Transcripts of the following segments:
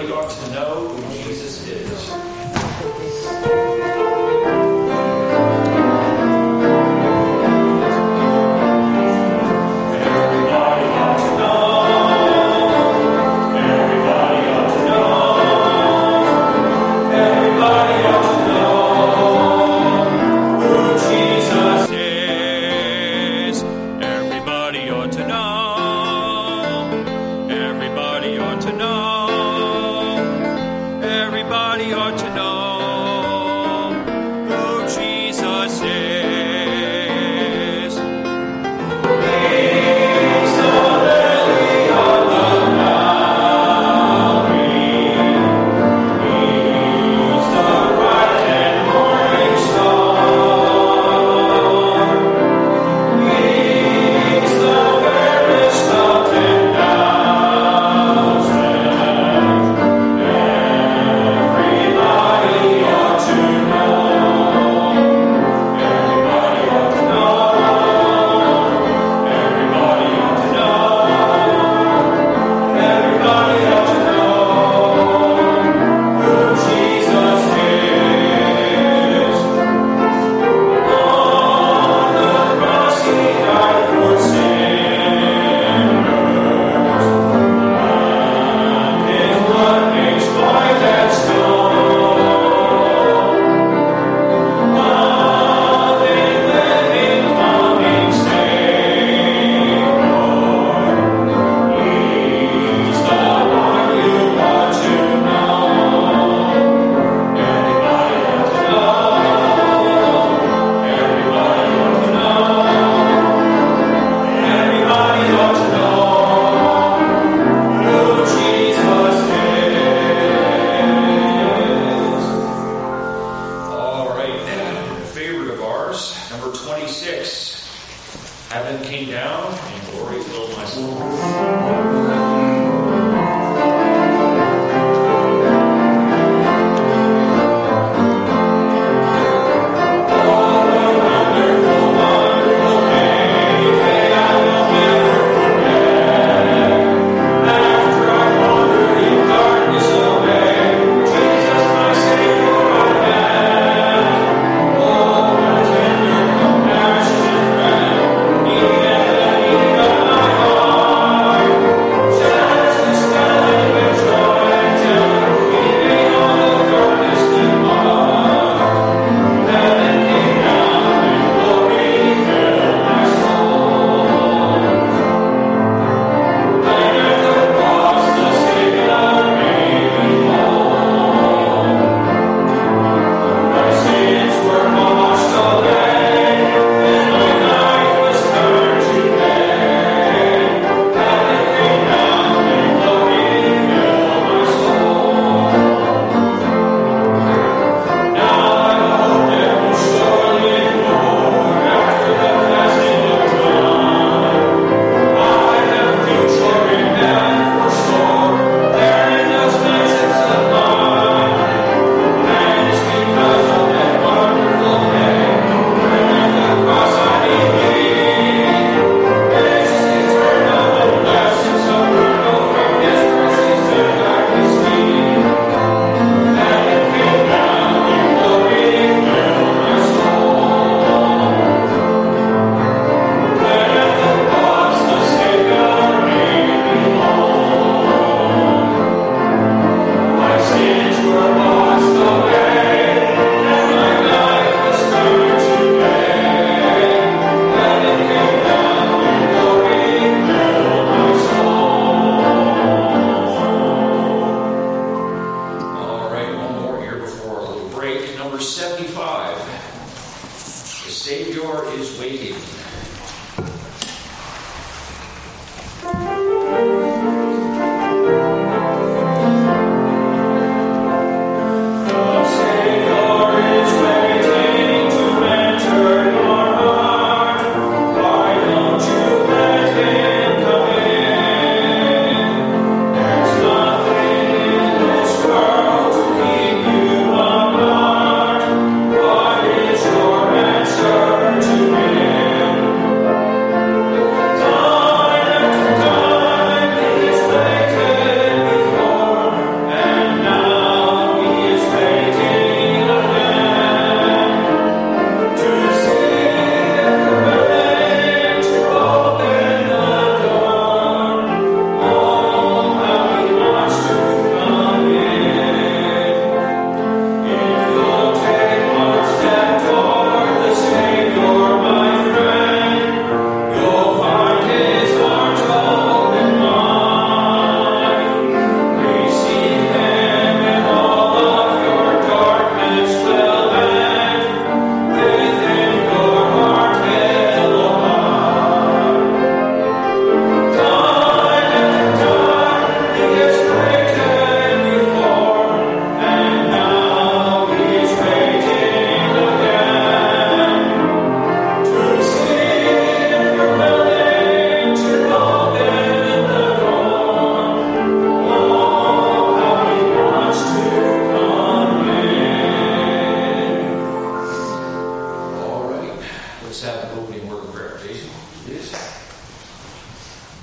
ought to know who Jesus is.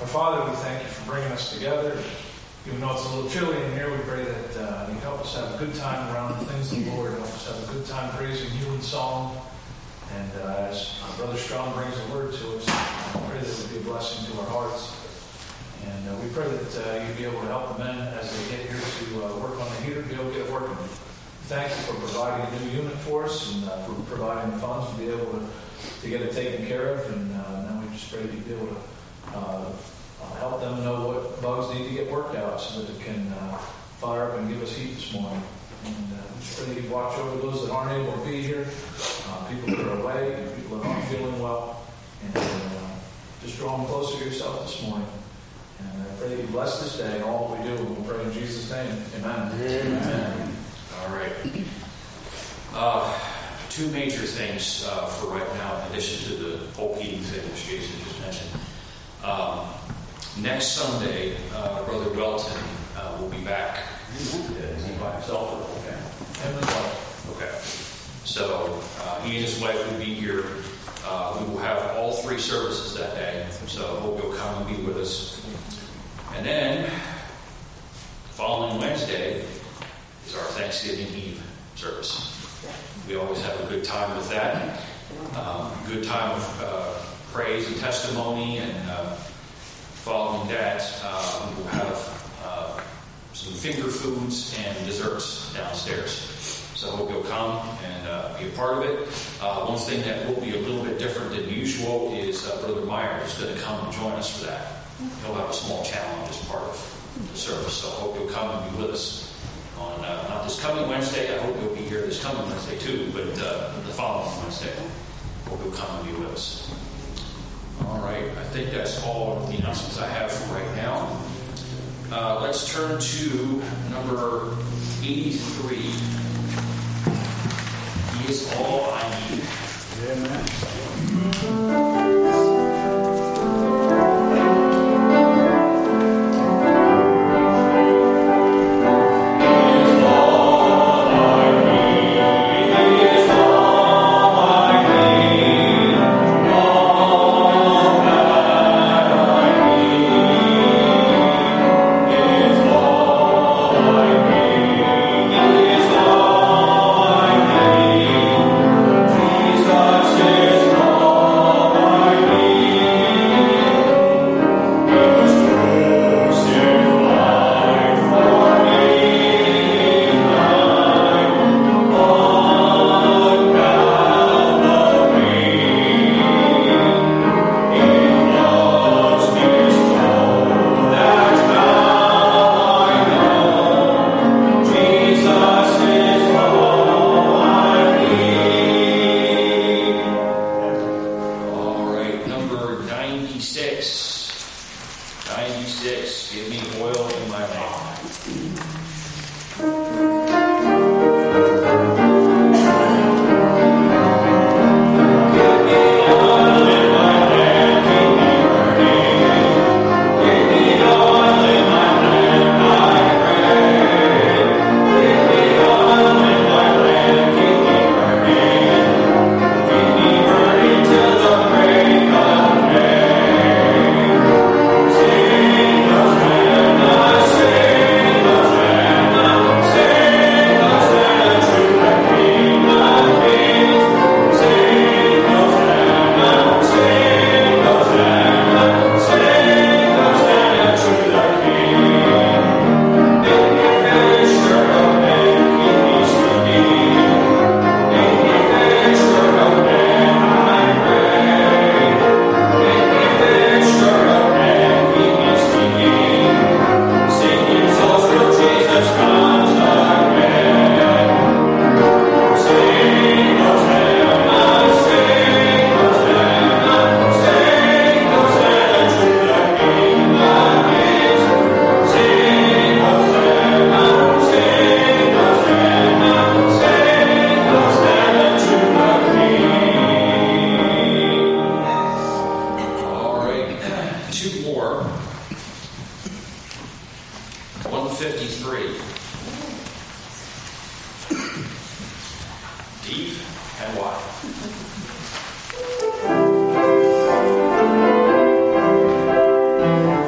Our Father, we thank you for bringing us together. Even though it's a little chilly in here, we pray that you help us have a good time around the things of the Lord. Help us have a good time praising you in song. And as Brother Strong brings the word to us, I pray that it would be a blessing to our hearts. And we pray that you'd be able to help the men as they get here to work on the heater, be able to get it working. Thank you for providing a new unit for us and for providing the funds to be able to get it taken care of. And now we just pray that you'd be able to help them know what bugs need to get worked out so that it can fire up and give us heat this morning. And we just pray that you watch over those that aren't able to be here, people that are away, and people that aren't feeling well, and just draw them closer to yourself this morning. And I pray that you bless this day and all that we do. And we'll pray in Jesus' name. Amen. Amen. All right. Two major things for right now, in addition to the whole heating thing which Jason just mentioned. Next Sunday, Brother Welton will be back. Is he by himself or okay? Him and his wife. Okay. So he and his wife will be here. We will have all three services that day. So I hope you'll come and be with us. And then, the following Wednesday is our Thanksgiving Eve service. We always have a good time with that. Good time of praise and testimony, and following that, we will have some finger foods and desserts downstairs. So I hope you'll come and be a part of it. One thing that will be a little bit different than usual is Brother Meyer is going to come and join us for that. He'll have a small challenge as part of the service. So I hope you'll come and be with us on not this coming Wednesday. I hope you'll be here this coming Wednesday too, but the following Wednesday. I hope you'll come and be with us. All right, I think that's all of the announcements I have for right now. Let's turn to number 83. He is all I need. Amen. and why.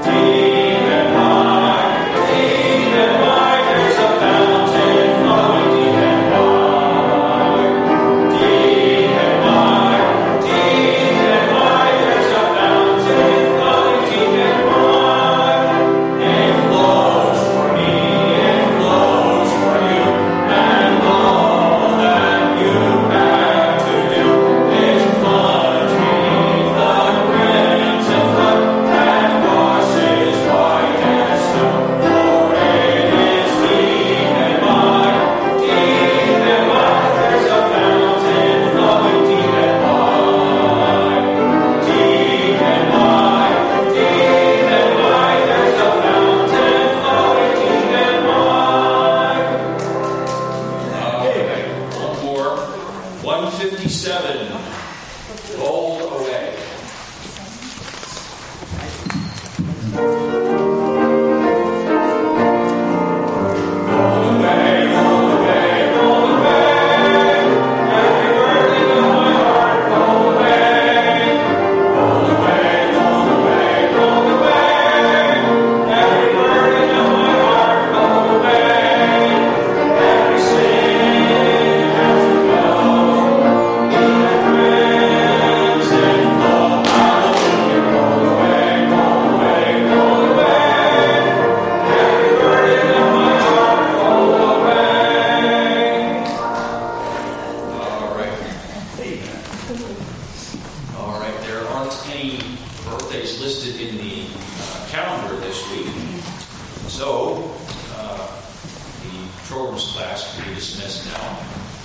listed in the calendar this week. So, the children's class can be dismissed now.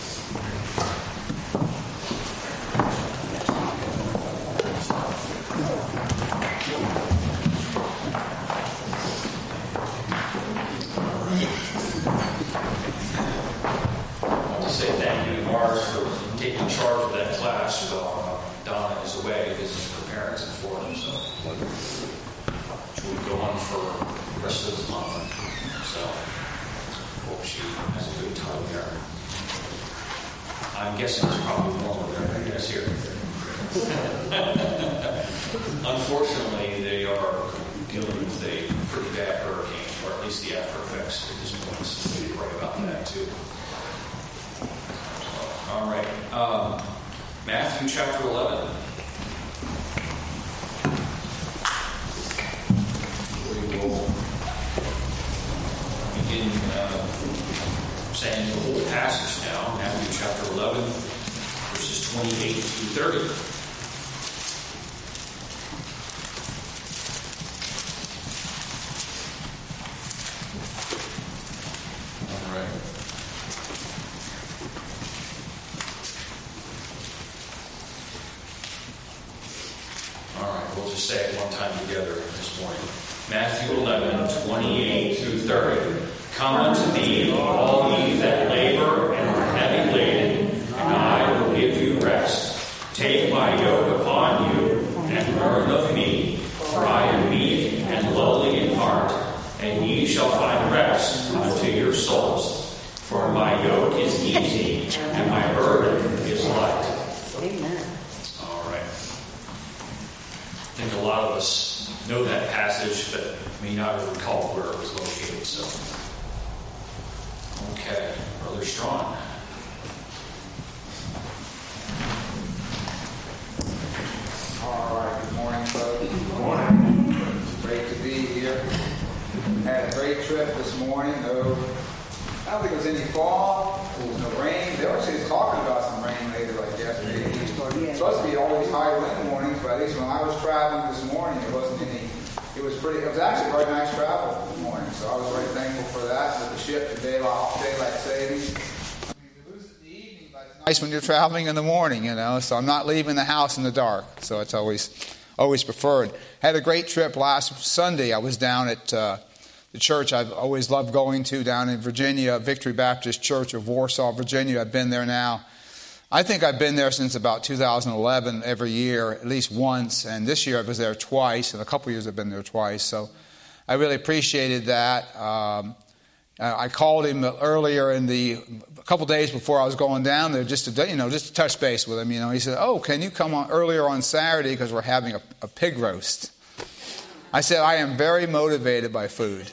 I want to say thank you to Mars for taking charge of that class while Donna is away visiting her parents in Florida. So, which will go on for the rest of this month. So, hope she has a good time there. I'm guessing it's probably warmer there than it is here. Unfortunately, they are dealing with a pretty bad hurricane, or at least the after effects at this point. So we pray about that too. All right. Matthew chapter 11. We will begin saying the whole passage now. Matthew chapter 11, verses 28 through 30. Say it one time together this morning. Matthew 11, 28 through 30. Come unto me, all ye that labor and are heavy laden, and I will give you rest. Take my yoke upon you, and learn of me, for I am meek and lowly in heart, and ye shall find rest unto your souls. For my yoke is easy, and my burden is light. Amen. I think a lot of us know that passage, but may not recall where it was located. So, okay, Brother Strong. All right, good morning, folks. Good morning. It's great to be here. Had a great trip this morning. No, I don't think it was any fog. There was no rain. They were actually talking about some rain later, like yesterday. It's supposed to be all these high wind warnings, but at least when I was traveling this morning, there wasn't any. It was actually very nice travel this morning, so I was very thankful for that. With the ship, the daylight savings. I mean, we lose it in the evening, but it's nice when you're traveling in the morning, so I'm not leaving the house in the dark, so it's always preferred. Had a great trip last Sunday. I was down at the church I've always loved going to down in Virginia, Victory Baptist Church of Warsaw, Virginia. I've been there now. I think I've been there since about 2011 every year, at least once. And this year I was there twice, and a couple years I've been there twice. So I really appreciated that. I called him earlier a couple days before I was going down there just to touch base with him. He said, "Oh, can you come on earlier on Saturday because we're having a pig roast?" I said, "I am very motivated by food."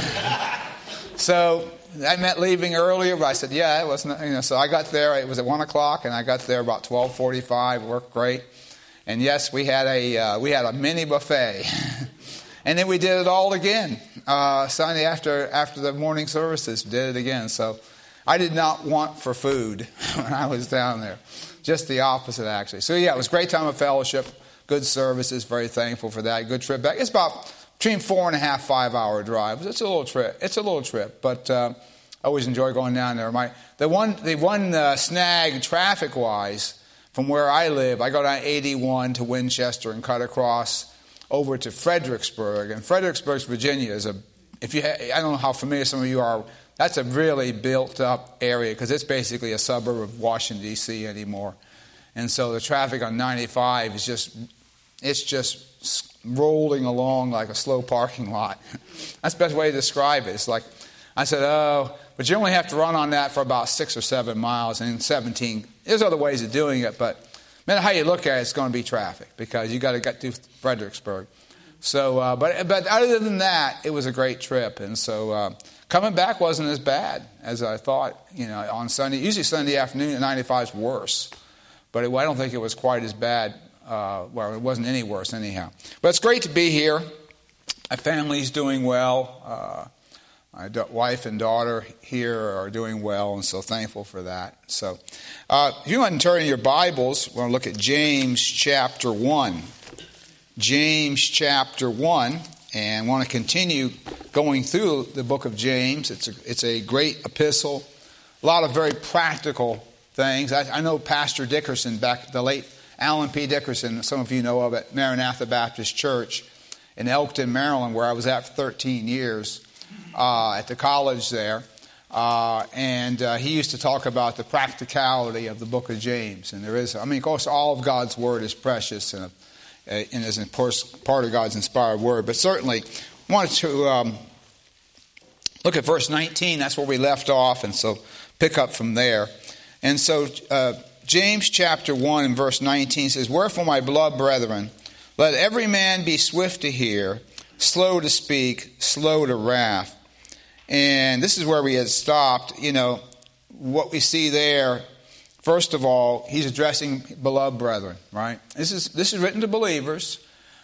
So I meant leaving earlier, but I said, yeah, it wasn't, so I got there, it was at 1 o'clock, and I got there about 12:45, worked great. And yes, we had a mini buffet. And then we did it all again, Sunday after the morning services, did it again. So I did not want for food when I was down there. Just the opposite, actually. So yeah, it was a great time of fellowship, good services, very thankful for that, good trip back. It's about between 4.5, 5 hour drive. It's a little trip, but I always enjoy going down there. The one snag traffic wise from where I live, I go down 81 to Winchester and cut across over to Fredericksburg. And Fredericksburg, Virginia is I don't know how familiar some of you are. That's a really built up area because it's basically a suburb of Washington D.C. anymore. And so the traffic on 95 is just rolling along like a slow parking lot. That's the best way to describe it. It's like, I said, but you only have to run on that for about 6 or 7 miles, and 17. There's other ways of doing it, but no matter how you look at it, it's going to be traffic because you got to get to Fredericksburg. So, but other than that, it was a great trip, and so coming back wasn't as bad as I thought. On Sunday, usually Sunday afternoon at 95 is worse, but I don't think it was quite as bad. It wasn't any worse anyhow. But it's great to be here. My family's doing well. My wife and daughter here are doing well, and so thankful for that. So if you want to turn your Bibles, we're going to look at James chapter 1. James chapter 1, and want to continue going through the book of James. It's a great epistle, a lot of very practical things. I know Pastor Dickerson, the late Alan P. Dickerson, some of you know of at Maranatha Baptist Church in Elkton, Maryland, where I was at for 13 years at the college there. And he used to talk about the practicality of the book of James. And of course, all of God's word is precious and is, of course, part of God's inspired word. But certainly, I wanted to look at verse 19. That's where we left off, and so pick up from there. And so James chapter 1 and verse 19 says, "Wherefore, my beloved brethren, let every man be swift to hear, slow to speak, slow to wrath." And this is where we had stopped. What we see there, first of all, he's addressing beloved brethren, right? This is written to believers.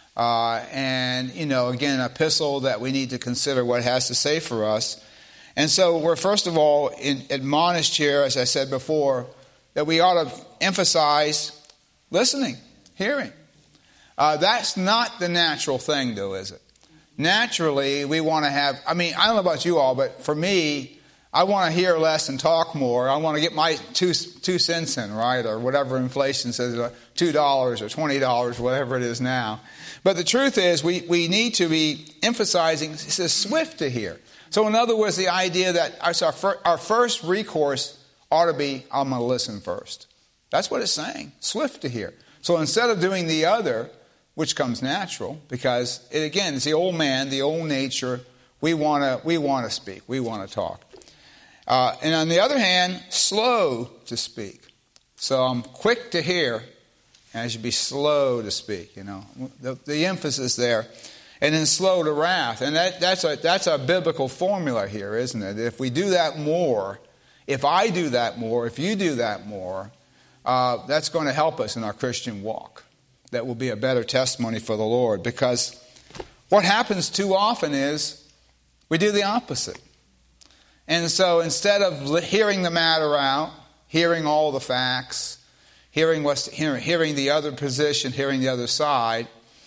And, again, an epistle that we need to consider what it has to say for us. And so we're, first of all, admonished here, as I said before, that we ought to emphasize listening, hearing. That's not the natural thing, though, is it? Naturally, we want to have, I don't know about you all, but for me, I want to hear less and talk more. I want to get my 2 cents in, right? Or whatever inflation says, $2 or $20, whatever it is now. But the truth is, we need to be emphasizing, it says swift to hear. So in other words, the idea that our first recourse ought to be, I'm going to listen first. That's what it's saying, swift to hear. So instead of doing the other, which comes natural, because it's the old man, the old nature. We want to speak. We want to talk. And on the other hand, slow to speak. So I'm quick to hear, and I should be slow to speak. The emphasis there, and then slow to wrath. And that's a biblical formula here, isn't it? If we do that more, if I do that more, if you do that more, that's going to help us in our Christian walk. That will be a better testimony for the Lord. Because what happens too often is we do the opposite. And so instead of hearing the matter out, hearing all the facts, hearing the other position, hearing the other side,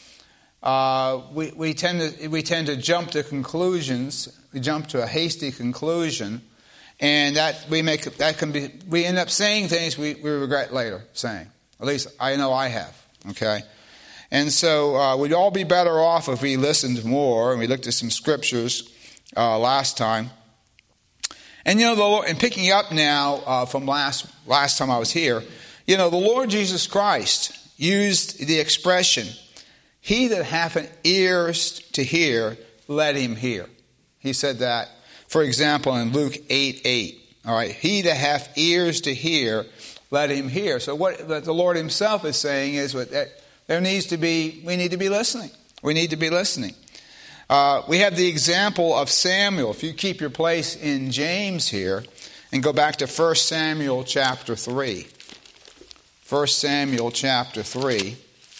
we tend to jump to conclusions. We jump to a hasty conclusion, and we end up saying things we regret later saying. At least I know I have. Okay, and so we'd all be better off if we listened more, and we looked at some scriptures last time. And the Lord, and picking up now from last time I was here, the Lord Jesus Christ used the expression, "He that hath ears to hear, let him hear." He said that, for example, in Luke 8:8. All right, "He that hath ears to hear, let him hear." So what the Lord himself is saying is that we need to be listening. We need to be listening. We have the example of Samuel. If you keep your place in James here and go back to 1 Samuel chapter 3. 1 Samuel chapter 3.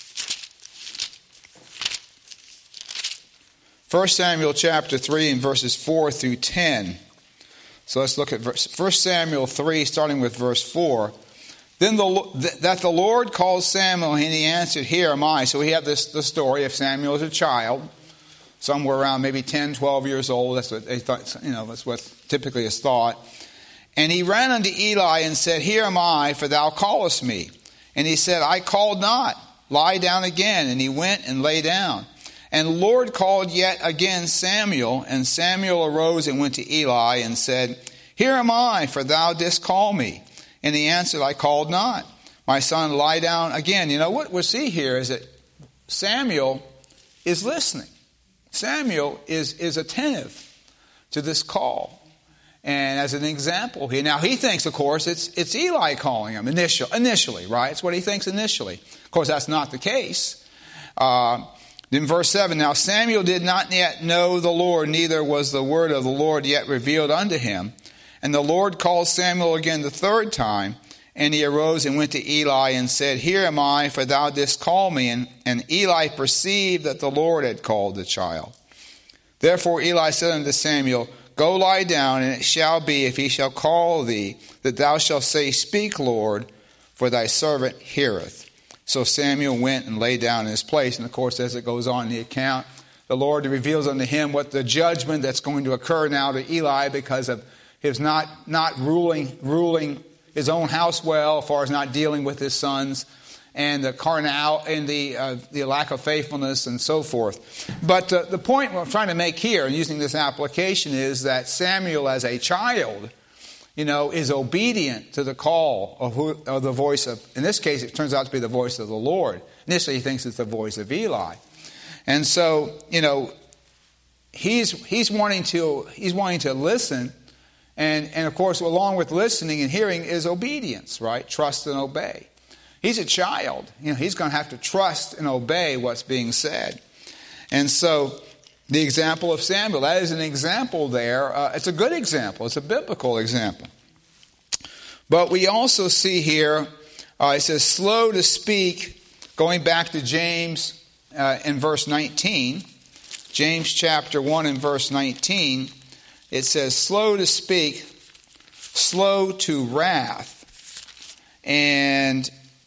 1 Samuel chapter 3 and verses 4 through 10. So let's look at 1 Samuel 3 starting with verse 4. "Then that the Lord called Samuel, and he answered, Here am I." So we have the story of Samuel as a child, somewhere around maybe 10, 12 years old. That's what they thought. That's what typically is thought. "And he ran unto Eli and said, Here am I, for thou callest me. And he said, I called not. Lie down again. And he went and lay down. And the Lord called yet again Samuel. And Samuel arose and went to Eli and said, Here am I, for thou didst call me. And he answered, I called not. My son, lie down again." What we see here is that Samuel is listening. Samuel is attentive to this call. And as an example, he thinks, of course, it's Eli calling him initially, right? It's what he thinks initially. Of course, that's not the case. In verse 7, "Now Samuel did not yet know the Lord, neither was the word of the Lord yet revealed unto him. And the Lord called Samuel again the third time, and he arose and went to Eli and said, Here am I, for thou didst call me. And Eli perceived that the Lord had called the child. Therefore Eli said unto Samuel, Go lie down, and it shall be, if he shall call thee, that thou shalt say, Speak, Lord, for thy servant heareth. So Samuel went and lay down in his place. And of course, as it goes on in the account, the Lord reveals unto him what the judgment that's going to occur now to Eli because of his not ruling his own house well, as far as not dealing with his sons, and the carnal and the lack of faithfulness and so forth. But the point I'm trying to make here, and using this application, is that Samuel, as a child, is obedient to the call of the voice of, in this case, it turns out to be the voice of the Lord. Initially, he thinks it's the voice of Eli. And so, he's wanting to listen. And of course, along with listening and hearing is obedience, right? Trust and obey. He's a child. He's going to have to trust and obey what's being said. And so, the example of Samuel, that is an example there. It's a good example. It's a biblical example. But we also see here, it says, slow to speak, going back to James in verse 19. James chapter 1 and verse 19, it says, slow to speak, slow to wrath. And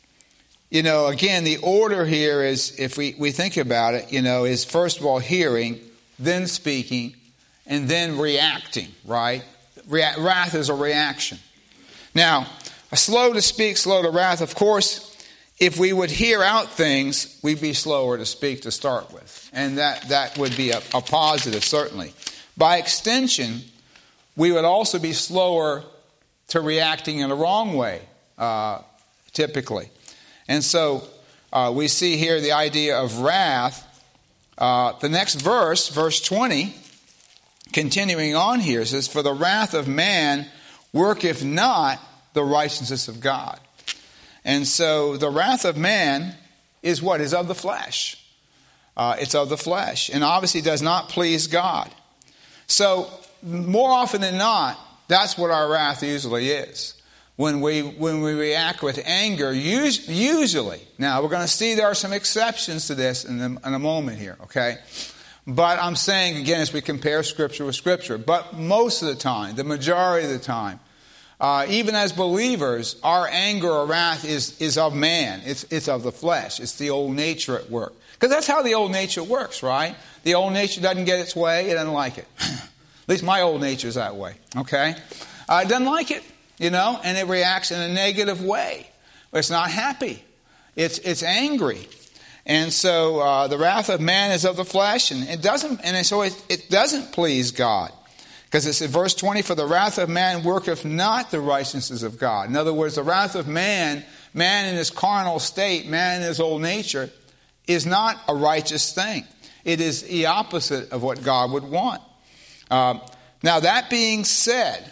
again, the order here is, if we think about it, is first of all hearing, then speaking, and then reacting, right? Wrath is a reaction. Now, slow to speak, slow to wrath, of course, if we would hear out things, we'd be slower to speak to start with. And that would be a positive, certainly. By extension, we would also be slower to reacting in a wrong way, typically. And so we see here the idea of wrath. The next verse, verse 20, continuing on here, says, for the wrath of man worketh not the righteousness of God. And so the wrath of man is what? Is of the flesh. It's of the flesh. And obviously does not please God. So more often than not, that's what our wrath usually is. When we react with anger, usually, now we're going to see there are some exceptions to this in a moment here, okay? But I'm saying, again, as we compare Scripture with Scripture, but most of the time, the majority of the time, even as believers, our anger or wrath is of man. It's of the flesh. It's the old nature at work. Because that's how the old nature works, right? The old nature doesn't get its way. It doesn't like it. At least my old nature is that way, okay? It doesn't like it. And it reacts in a negative way. It's not happy. It's angry. And so the wrath of man is of the flesh, and it doesn't please God. Because it's in verse 20, for the wrath of man worketh not the righteousness of God. In other words, the wrath of man in his carnal state, man in his old nature, is not a righteous thing. It is the opposite of what God would want. Now that being said,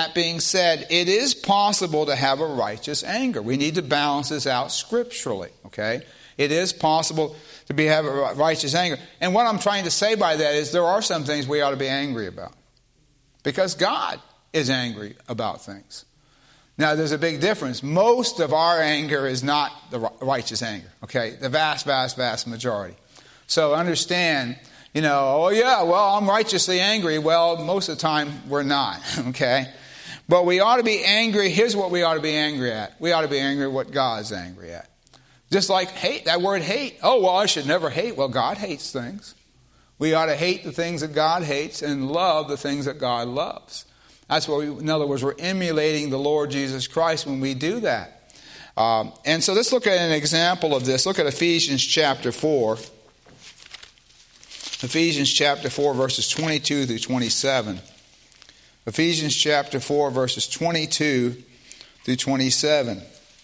it is possible to have a righteous anger. We need to balance this out scripturally, okay? It is possible to have a righteous anger. And what I'm trying to say by that is there are some things we ought to be angry about. Because God is angry about things. Now, there's a big difference. Most of our anger is not the righteous anger, okay? The vast, vast, vast majority. So understand, I'm righteously angry. Well, most of the time, we're not, okay? But we ought to be angry. Here's what we ought to be angry at. We ought to be angry at what God's angry at. Just like hate, that word hate. Oh, well, I should never hate. Well, God hates things. We ought to hate the things that God hates and love the things that God loves. That's what in other words, we're emulating the Lord Jesus Christ when we do that. And so let's look at an example of this. Look at Ephesians chapter 4. Ephesians chapter 4, verses 22 through 27. Ephesians chapter 4, verses 22 through 27.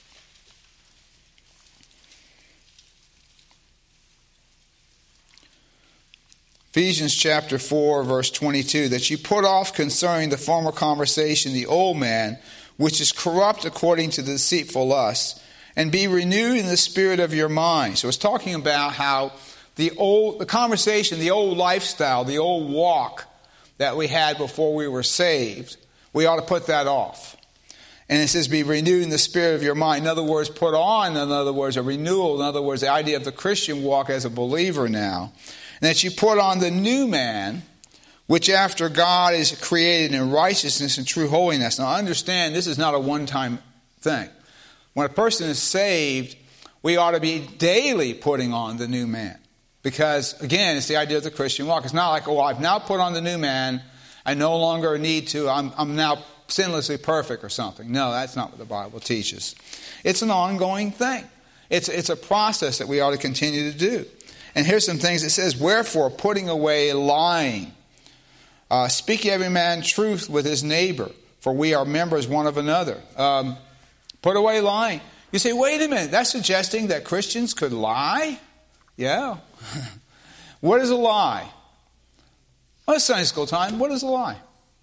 Ephesians chapter 4, verse 22, that you put off concerning the former conversation the old man, which is corrupt according to the deceitful lust, and be renewed in the spirit of your mind. So it's talking about how the conversation, the old lifestyle, the old walk that we had before we were saved, we ought to put that off. And it says be renewed in the spirit of your mind. In other words, put on, in other words, a renewal. In other words, the idea of the Christian walk as a believer now. And that you put on the new man, which after God is created in righteousness and true holiness. Now understand, this is not a one-time thing. When a person is saved, we ought to be daily putting on the new man. Because, again, it's the idea of the Christian walk. It's not like, oh, I've now put on the new man. I no longer need to. I'm now sinlessly perfect or something. No, that's not what the Bible teaches. It's an ongoing thing. It's a process that we ought to continue to do. And here's some things it says. Wherefore, putting away lying. Speak every man truth with his neighbor, for we are members one of another. Put away lying. You say, wait a minute, that's suggesting that Christians could lie? Yeah. What is a lie? Well, it's Sunday school time. What is a lie?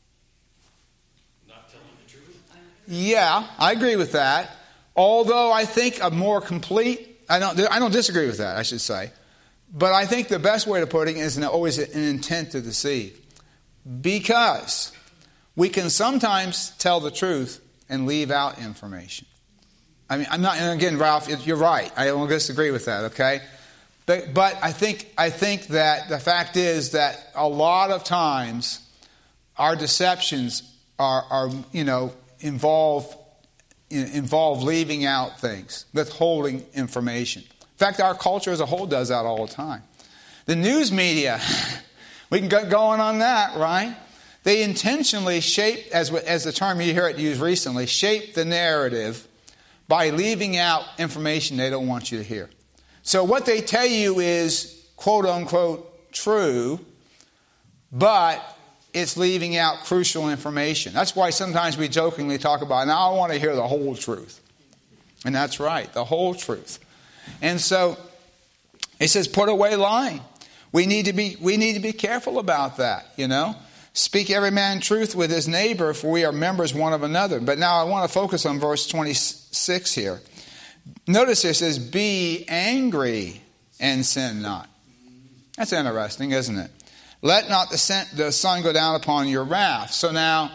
Not telling the truth. Yeah, I agree with that. Although I think a more complete, I don't disagree with that, I should say. But I think the best way to put it is always an intent to deceive. Because we can sometimes tell the truth and leave out information. I mean, I'm not, and again, Ralph, you're right. I don't disagree with that, okay? But I think that the fact is that a lot of times our deceptions are involve leaving out things, withholding information. In fact, our culture as a whole does that all the time. The news media, we can get going on that, right? They intentionally shape, as the term you hear it used recently, shape the narrative by leaving out information they don't want you to hear. So what they tell you is, quote unquote, true, but it's leaving out crucial information. That's why sometimes we jokingly talk about, now I want to hear the whole truth. And that's right, the whole truth. And so it says, put away lying. We need to be careful about that, Speak every man truth with his neighbor, for we are members one of another. But now I want to focus on verse 26 here. Notice it says, be angry and sin not. That's interesting, isn't it? Let not the sun go down upon your wrath. So now,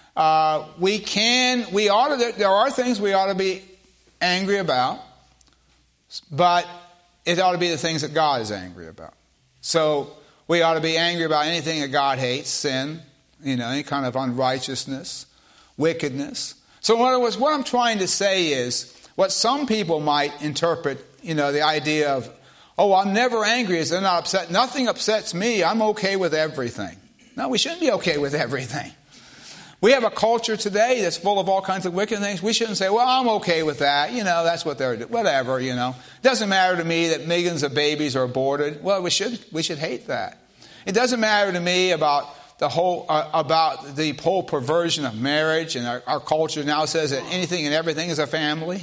there are things we ought to be angry about, but it ought to be the things that God is angry about. So we ought to be angry about anything that God hates, sin, any kind of unrighteousness, wickedness. So in other words, what I'm trying to say is, what some people might interpret, the idea of, oh, I'm never angry as they're not upset. Nothing upsets me. I'm okay with everything. No, we shouldn't be okay with everything. We have a culture today that's full of all kinds of wicked things. We shouldn't say, well, I'm okay with that. That's what they're doing. Whatever, It doesn't matter to me that millions of babies are aborted. Well, we should hate that. It doesn't matter to me about the whole perversion of marriage, and our culture now says that anything and everything is a family.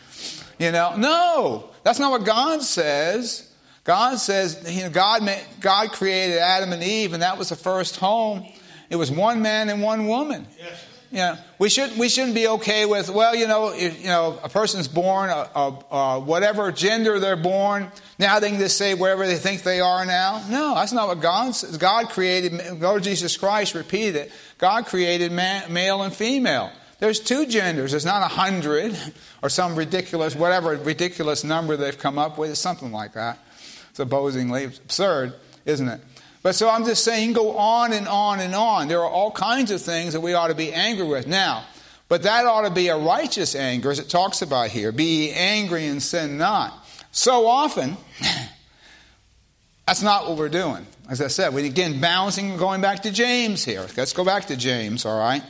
No, that's not what God says. God says, God created Adam and Eve, and that was the first home. It was one man and one woman. Yes. We shouldn't be okay with, well, a person's born, whatever gender they're born, now they can just say wherever they think they are now. No, that's not what God says. God created, Lord Jesus Christ repeated it, God created male and female. There's two genders. There's not 100 or some ridiculous number they've come up with. It's something like that. It's supposedly absurd, isn't it? But so I'm just saying, go on and on and on. There are all kinds of things that we ought to be angry with. Now, but that ought to be a righteous anger, as it talks about here. Be angry and sin not. So often, that's not what we're doing. As I said, we again bouncing, going back to James here. Let's go back to James, all right?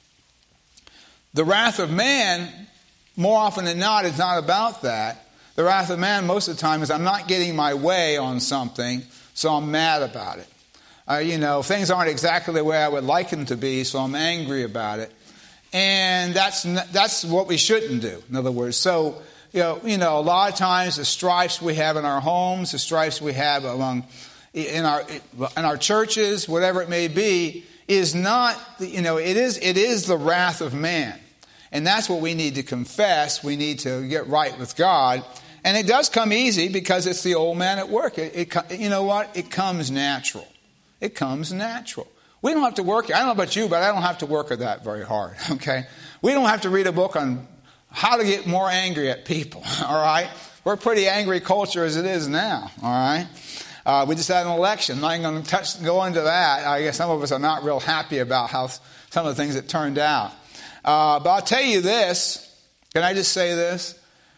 The wrath of man, more often than not, is not about that. The wrath of man most of the time is I'm not getting my way on something, so I'm mad about it. Things aren't exactly the way I would like them to be, so I'm angry about it. And that's what we shouldn't do, in other words. So, a lot of times the strifes we have in our homes, the strifes we have in our churches, whatever it may be, is not, it is the wrath of man. And that's what we need to confess. We need to get right with God. And it does come easy because it's the old man at work. You know what? It comes natural. It comes natural. We don't have to work. I don't know about you, but I don't have to work at that very hard. Okay? We don't have to read a book on how to get more angry at people. All right? We're a pretty angry culture as it is now. All right? We just had an election. I'm not even going to go into that. I guess some of us are not real happy about how some of the things that turned out. But I'll tell you this. Can I just say this?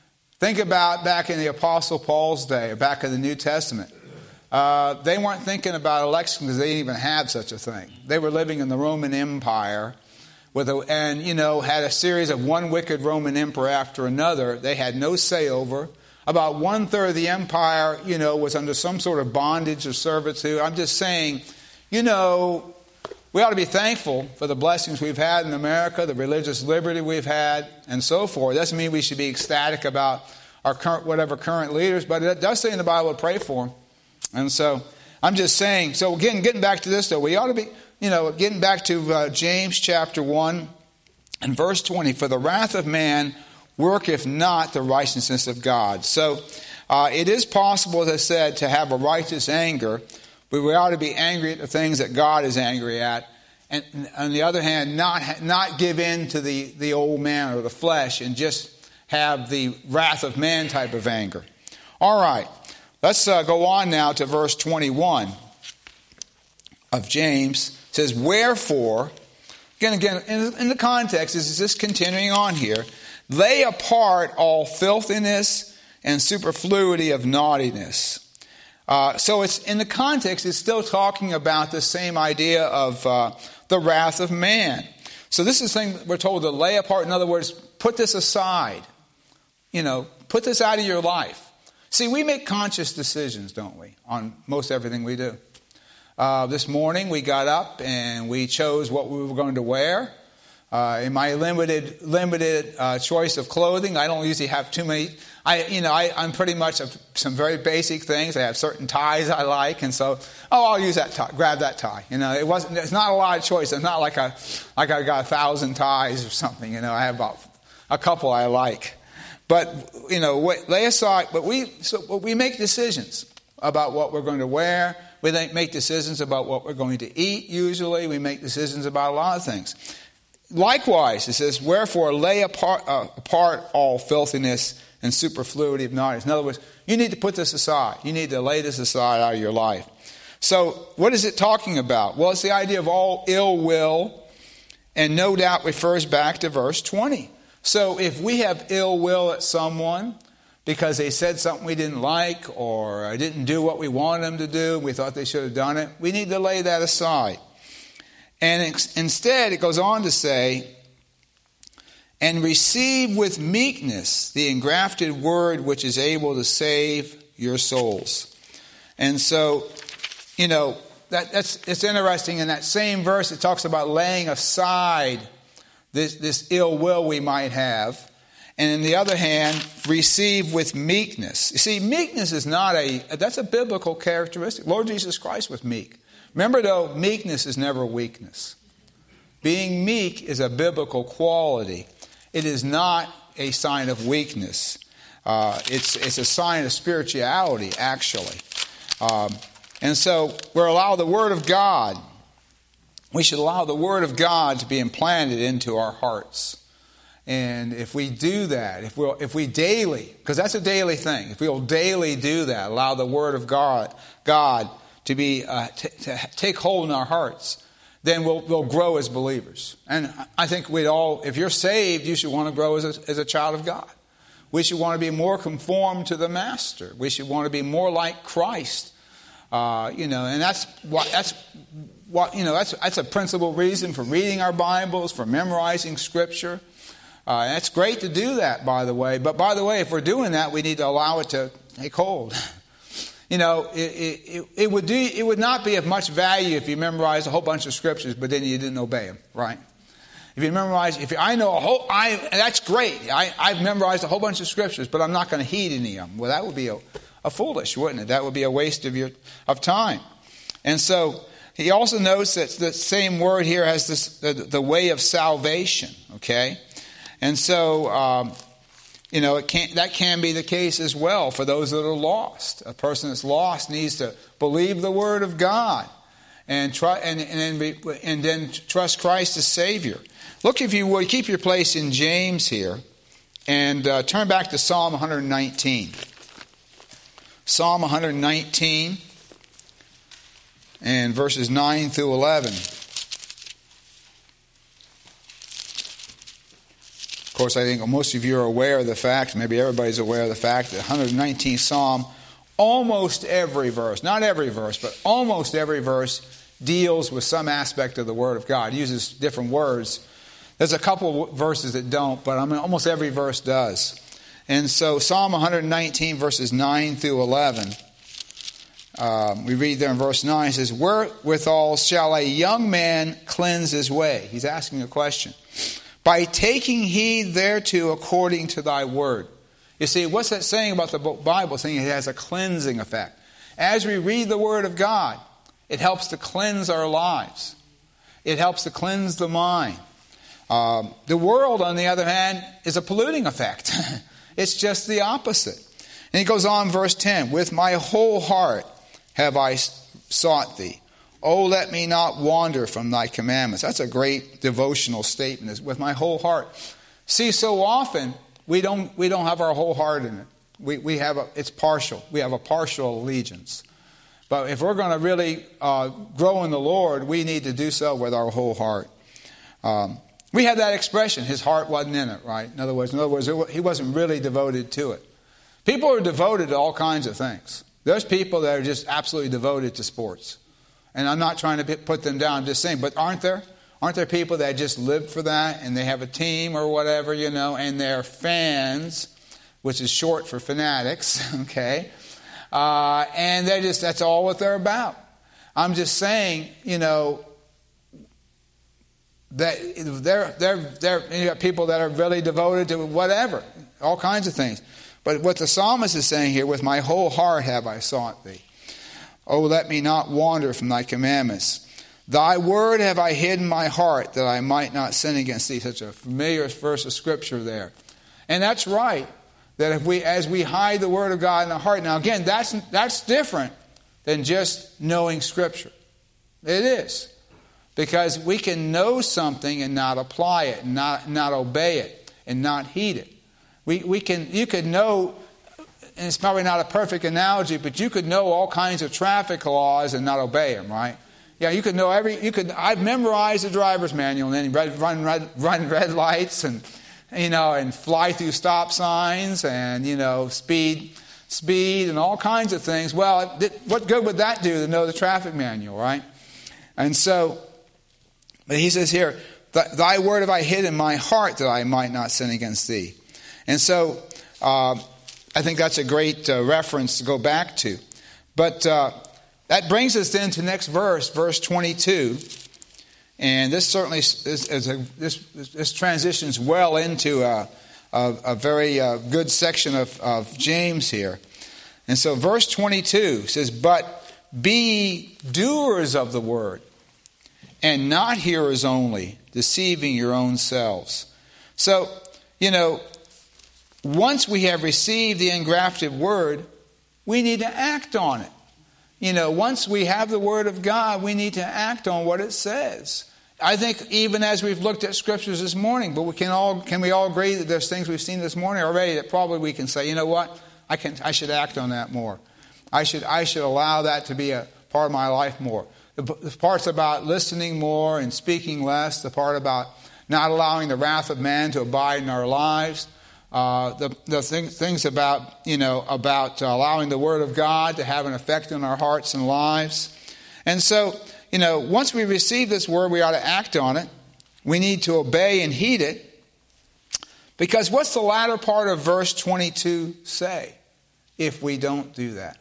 Think about back in the Apostle Paul's day, or back in the New Testament. They weren't thinking about election because they didn't even have such a thing. They were living in the Roman Empire had a series of one wicked Roman emperor after another. They had no say over. About 1/3 of the empire, was under some sort of bondage or servitude. I'm just saying, we ought to be thankful for the blessings we've had in America, the religious liberty we've had, and so forth. It doesn't mean we should be ecstatic about our current leaders, but it does say in the Bible to pray for them. And so I'm just saying, so again, getting back to this though, we ought to be, getting back to James chapter 1 and verse 20, for the wrath of man worketh not the righteousness of God. So it is possible, as I said, to have a righteous anger, but we ought to be angry at the things that God is angry at. And on the other hand, not give in to the old man or the flesh and just have the wrath of man type of anger. All right, let's go on now to verse 21 of James. It says, wherefore, again, in the context, this is just continuing on here, lay apart all filthiness and superfluity of naughtiness. So it's in the context, it's still talking about the same idea of the wrath of man. So this is the thing we're told to lay apart. In other words, put this aside. Put this out of your life. See, we make conscious decisions, don't we, on most everything we do. This morning we got up and we chose what we were going to wear. In my limited choice of clothing, I don't usually have too many. I'm pretty much of some very basic things. I have certain ties I like, and so I'll use that tie, grab that tie. It's not a lot of choice. It's not like I got 1,000 ties or something. I have about a couple I like. But lay aside. But we make decisions about what we're going to wear. We make decisions about what we're going to eat. Usually, we make decisions about a lot of things. Likewise, it says, wherefore lay apart all filthiness and superfluity of naughtiness. In other words, you need to put this aside. You need to lay this aside out of your life. So what is it talking about? Well, it's the idea of all ill will, and no doubt refers back to verse 20. So if we have ill will at someone because they said something we didn't like or didn't do what we wanted them to do, we thought they should have done it, we need to lay that aside. And instead, it goes on to say, and receive with meekness the engrafted word which is able to save your souls. And so, it's interesting. In that same verse, it talks about laying aside this ill will we might have. And on the other hand, receive with meekness. You see, meekness is that's a biblical characteristic. Lord Jesus Christ was meek. Remember, though, meekness is never weakness. Being meek is a biblical quality. It is not a sign of weakness. It's a sign of spirituality, actually. And so we're allowed the Word of God. We should allow the Word of God to be implanted into our hearts. And if we do that, if we daily, because that's a daily thing, if we'll daily do that, allow the Word of God to be to take hold in our hearts, then we'll grow as believers. And I think if you're saved, you should want to grow as a child of God. We should want to be more conformed to the Master. We should want to be more like Christ. And that's a principal reason for reading our Bibles, for memorizing Scripture. And it's great to do that, by the way. But by the way, if we're doing that, we need to allow it to take hold. It would not be of much value if you memorized a whole bunch of scriptures, but then you didn't obey them, right? If you memorize, that's great. I've memorized a whole bunch of scriptures, but I'm not going to heed any of them. Well, that would be a foolish, wouldn't it? That would be a waste of time. And so he also notes that the same word here has the way of salvation. Okay, and so. That can be the case as well for those that are lost. A person that's lost needs to believe the Word of God and then trust Christ as Savior. Look, if you would, keep your place in James here and turn back to Psalm 119. Psalm 119 and verses 9 through 11. Of course, I think most of you are aware of the fact, maybe everybody's aware of the fact that 119th Psalm, almost every verse, not every verse, but almost every verse deals with some aspect of the Word of God. It uses different words. There's a couple of verses that don't, but almost every verse does. And so Psalm 119, verses 9 through 11, we read there in verse 9, it says, "Wherewithal shall a young man cleanse his way?" He's asking a question. "By taking heed thereto according to thy word." You see, what's that saying about the Bible? Saying it has a cleansing effect. As we read the Word of God, it helps to cleanse our lives. It helps to cleanse the mind. The world, on the other hand, is a polluting effect. It's just the opposite. And he goes on, verse 10, "With my whole heart have I sought thee. Oh, let me not wander from thy commandments." That's a great devotional statement, is with my whole heart. See, so often we don't have our whole heart in it. It's partial. We have a partial allegiance. But if we're going to really grow in the Lord, we need to do so with our whole heart. We have that expression, his heart wasn't in it, right? In other words, he wasn't really devoted to it. People are devoted to all kinds of things. There's people that are just absolutely devoted to sports. And I'm not trying to put them down, I'm just saying, but aren't there? Aren't there people that just live for that, and they have a team or whatever, and they're fans, which is short for fanatics, okay? And that's all what they're about. I'm just saying, that you got people that are really devoted to whatever, all kinds of things. But what the psalmist is saying here, with my whole heart have I sought thee. Oh, let me not wander from thy commandments. Thy word have I hid in my heart, that I might not sin against thee. Such a familiar verse of Scripture there. And that's right, that as we hide the word of God in our heart. Now again, that's different than just knowing Scripture. It is. Because we can know something and not apply it, and not obey it, and not heed it. You could know, and it's probably not a perfect analogy, but you could know all kinds of traffic laws and not obey them, right? Yeah, you could know I've memorized the driver's manual and then run red lights and fly through stop signs and speed and all kinds of things. Well, what good would that do to know the traffic manual, right? And so, but he says here, thy word have I hid in my heart, that I might not sin against thee. And so, I think that's a great reference to go back to. But that brings us then to next verse 22. And this certainly this transitions well into a very good section of James here. And so verse 22 says, "But be doers of the word, and not hearers only, deceiving your own selves." So, once we have received the engrafted word, we need to act on it. Once we have the word of God, we need to act on what it says. I think even as we've looked at scriptures this morning, but can we all agree that there's things we've seen this morning already that probably we can say, you know what, I should act on that more. I should allow that to be a part of my life more. The parts about listening more and speaking less, the part about not allowing the wrath of man to abide in our lives, things about allowing the Word of God to have an effect on our hearts and lives. And so, once we receive this Word, we ought to act on it. We need to obey and heed it. Because what's the latter part of verse 22 say if we don't do that?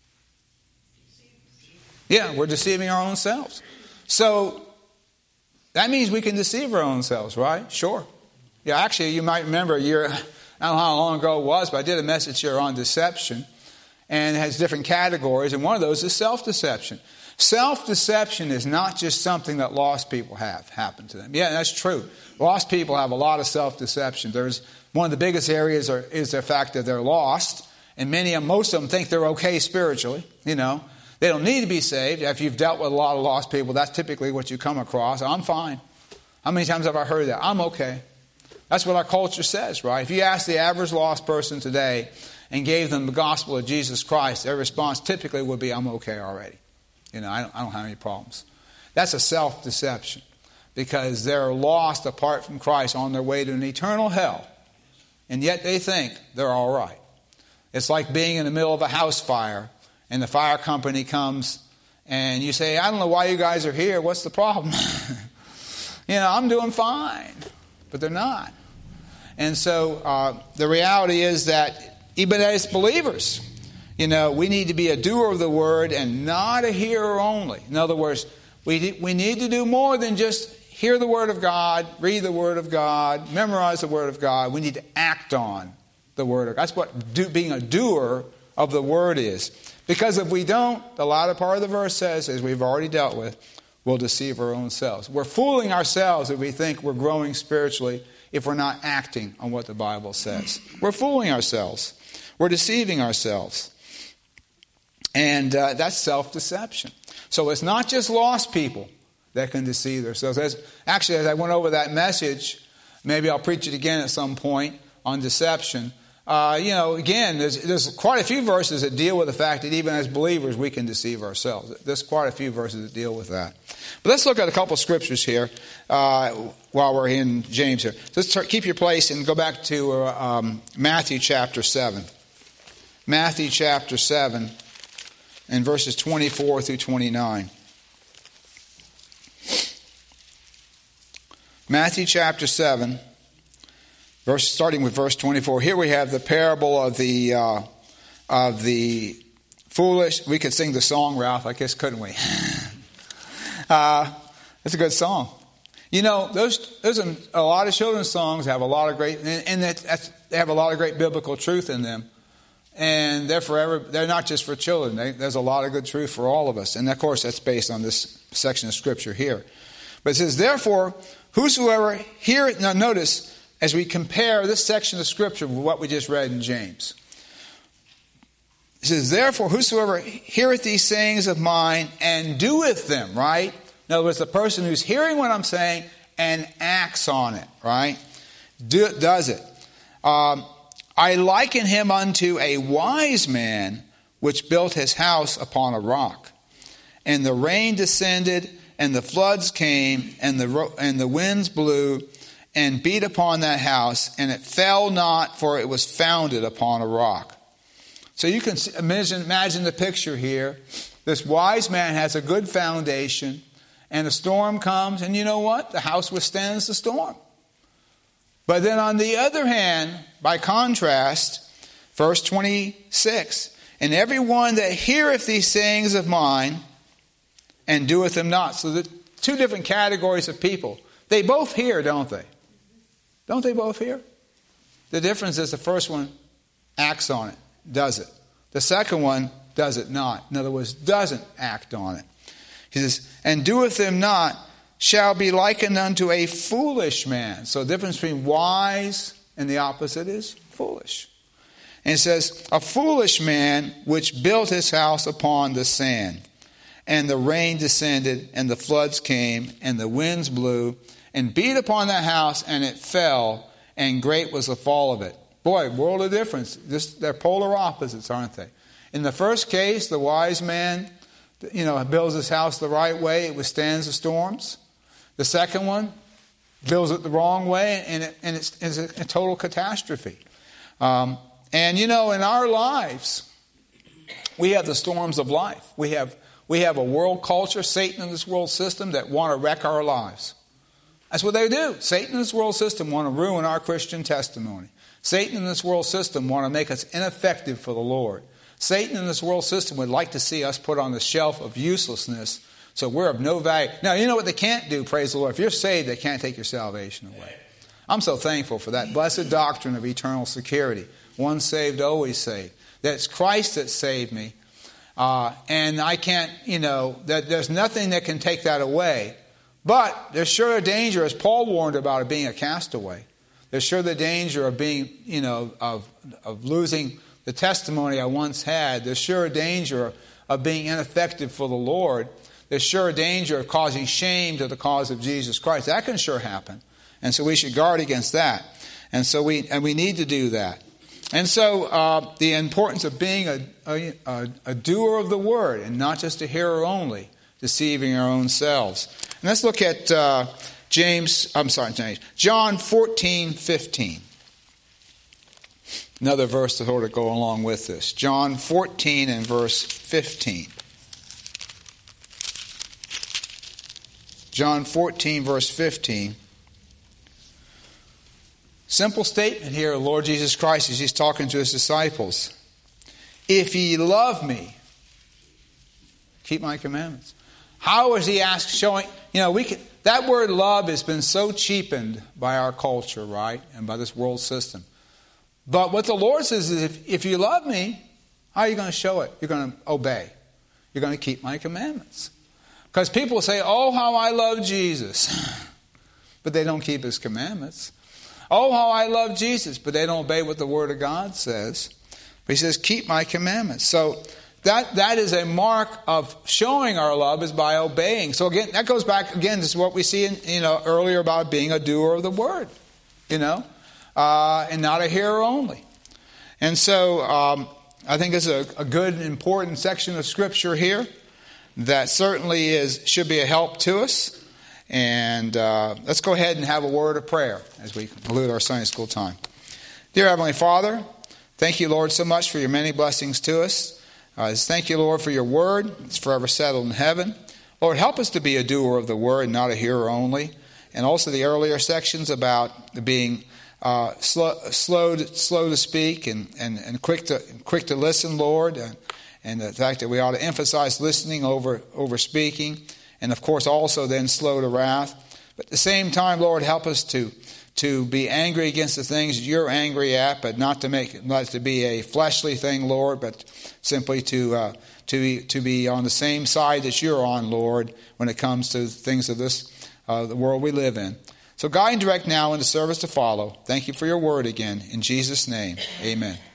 Yeah, we're deceiving our own selves. So that means we can deceive our own selves, right? Sure. Yeah, actually, you might remember I don't know how long ago it was, but I did a message here on deception, and it has different categories, and one of those is self-deception. Self-deception is not just something that lost people have happen to them. Yeah, that's true. Lost people have a lot of self-deception. There's one of the biggest areas is the fact that they're lost, and most of them think they're okay spiritually. They don't need to be saved. If you've dealt with a lot of lost people, that's typically what you come across. I'm fine. How many times have I heard that? I'm okay. That's what our culture says, right? If you ask the average lost person today and gave them the gospel of Jesus Christ, their response typically would be, I'm okay already. I don't have any problems. That's a self-deception. because they're lost apart from Christ on their way to an eternal hell. And yet they think they're all right. It's like being in the middle of a house fire and the fire company comes and you say, I don't know why you guys are here. What's the problem? I'm doing fine. But they're not. And so the reality is that even as believers, we need to be a doer of the word and not a hearer only. In other words, we need to do more than just hear the word of God, read the word of God, memorize the word of God. We need to act on the word of God. That's what being a doer of the word is. Because if we don't, the latter part of the verse says, as we've already dealt with, we'll deceive our own selves. We're fooling ourselves if we think we're growing spiritually if we're not acting on what the Bible says. We're fooling ourselves. We're deceiving ourselves. And that's self-deception. So it's not just lost people that can deceive themselves. As I went over that message, maybe I'll preach it again at some point on deception. Again, there's quite a few verses that deal with the fact that even as believers we can deceive ourselves. There's quite a few verses that deal with that. But let's look at a couple of scriptures here while we're in James here. Let's keep your place and go back to Matthew chapter 7. Matthew chapter 7 and verses 24 through 29. Matthew chapter 7. Starting with verse 24, here we have the parable of the foolish. We could sing the song, Ralph, I guess, couldn't we? It's a good song. There's a lot of children's songs have a lot of great, and they have a lot of great biblical truth in them, and they're not just for children. There's a lot of good truth for all of us, and of course that's based on this section of scripture here. But it says, therefore, whosoever heareth. Now notice, as we compare this section of Scripture with what we just read in James. It says, therefore, whosoever heareth these sayings of mine and doeth them, right? In other words, the person who's hearing what I'm saying and acts on it, right? Does it. I liken him unto a wise man which built his house upon a rock. And the rain descended, and the floods came, and the winds blew, and beat upon that house, and it fell not, for it was founded upon a rock. So you can imagine the picture here. This wise man has a good foundation, and a storm comes, and you know what? The house withstands the storm. But then on the other hand, by contrast, verse 26, and every one that heareth these sayings of mine and doeth them not. So the two different categories of people. They both hear, don't they? Don't they both hear? The difference is the first one acts on it, does it. The second one does it not. In other words, doesn't act on it. He says, and doeth them not shall be likened unto a foolish man. So the difference between wise and the opposite is foolish. And it says, a foolish man which built his house upon the sand. And the rain descended, and the floods came, and the winds blew, and beat upon that house, and it fell, and great was the fall of it. Boy, world of difference. They're polar opposites, aren't they? In the first case, the wise man, builds his house the right way. It withstands the storms. The second one builds it the wrong way, and it's a total catastrophe. And in our lives, we have the storms of life. We have a world culture, Satan and this world system that want to wreck our lives. That's what they do. Satan and this world system want to ruin our Christian testimony. Satan and this world system want to make us ineffective for the Lord. Satan and this world system would like to see us put on the shelf of uselessness, so we're of no value. Now, you know what they can't do, praise the Lord. If you're saved, they can't take your salvation away. I'm so thankful for that blessed doctrine of eternal security. Once saved, always saved. That it's Christ that saved me. And I can't, that there's nothing that can take that away. But there's sure a danger, as Paul warned about, of being a castaway. There's sure the danger of being, of losing the testimony I once had. There's sure a danger of being ineffective for the Lord. There's sure a danger of causing shame to the cause of Jesus Christ. That can sure happen. And so we should guard against that. And so we need to do that. And so the importance of being a doer of the word and not just a hearer only, deceiving our own selves. And let's look at John 14:15. Another verse to sort of go along with this. John 14 and verse 15. John 14, verse 15. Simple statement here of Lord Jesus Christ as he's talking to his disciples. If ye love me, keep my commandments. How is he showing? That word love has been so cheapened by our culture, right? And by this world system. But what the Lord says is, if you love me, how are you going to show it? You're going to obey. You're going to keep my commandments. Because people say, oh, how I love Jesus. But they don't keep his commandments. Oh, how I love Jesus. But they don't obey what the Word of God says. But he says, keep my commandments. So that is a mark of showing our love is by obeying. So again, that goes back again to what we see earlier about being a doer of the Word. And not a hearer only. And so I think it's a good, important section of Scripture here that certainly should be a help to us. And let's go ahead and have a word of prayer as we conclude our Sunday school time. Dear Heavenly Father, thank you, Lord, so much for your many blessings to us. Thank you, Lord, for your word. It's forever settled in heaven. Lord, help us to be a doer of the word, not a hearer only. And also the earlier sections about being slow to speak and quick to listen, Lord, and the fact that we ought to emphasize listening over speaking, and of course also then slow to wrath. But at the same time, Lord, help us to be angry against the things you're angry at, but not to be a fleshly thing, Lord, but simply to be on the same side that you're on, Lord, when it comes to things of this the world we live in. So guide and direct now in the service to follow. Thank you for your word again. In Jesus' name, amen.